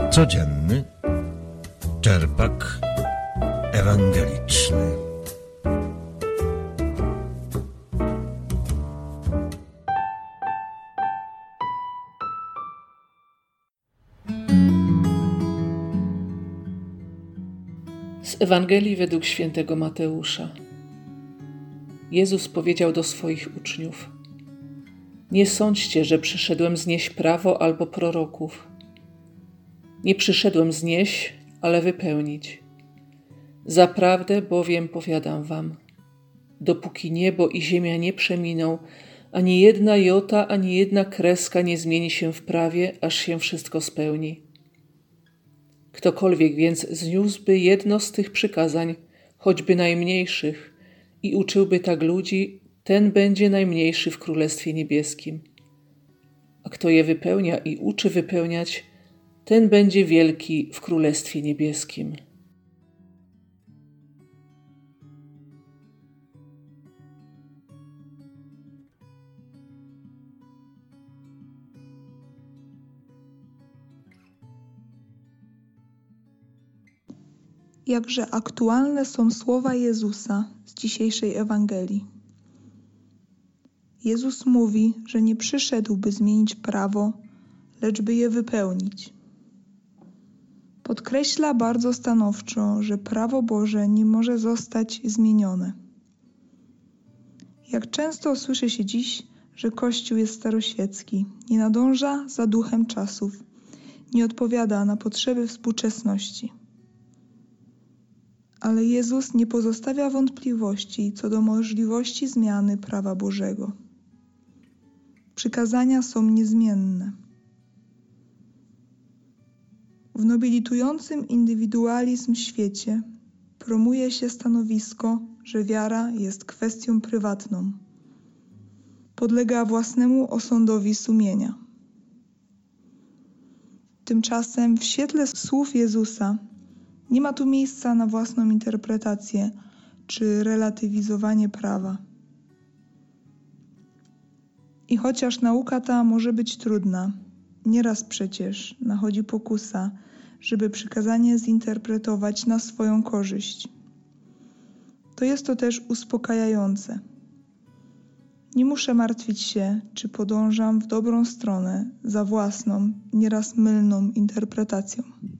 Codzienny czerpak ewangeliczny. Z Ewangelii według świętego Mateusza. Jezus powiedział do swoich uczniów: Nie sądźcie, że przyszedłem znieść prawo albo proroków. Nie przyszedłem znieść, ale wypełnić. Zaprawdę bowiem powiadam wam, dopóki niebo i ziemia nie przeminą, ani jedna jota, ani jedna kreska nie zmieni się w prawie, aż się wszystko spełni. Ktokolwiek więc zniósłby jedno z tych przykazań, choćby najmniejszych, i uczyłby tak ludzi, ten będzie najmniejszy w Królestwie Niebieskim. A kto je wypełnia i uczy wypełniać, ten będzie wielki w Królestwie Niebieskim. Jakże aktualne są słowa Jezusa z dzisiejszej Ewangelii. Jezus mówi, że nie przyszedł, by zmienić prawo, lecz by je wypełnić. Podkreśla bardzo stanowczo, że prawo Boże nie może zostać zmienione. Jak często słyszy się dziś, że Kościół jest staroświecki, nie nadąża za duchem czasów, nie odpowiada na potrzeby współczesności. Ale Jezus nie pozostawia wątpliwości co do możliwości zmiany prawa Bożego. Przykazania są niezmienne. W nobilitującym indywidualizm świecie promuje się stanowisko, że wiara jest kwestią prywatną. Podlega własnemu osądowi sumienia. Tymczasem w świetle słów Jezusa nie ma tu miejsca na własną interpretację czy relatywizowanie prawa. I chociaż nauka ta może być trudna, nieraz przecież nachodzi pokusa, żeby przykazanie zinterpretować na swoją korzyść. To jest to też uspokajające. Nie muszę martwić się, czy podążam w dobrą stronę za własną, nieraz mylną interpretacją.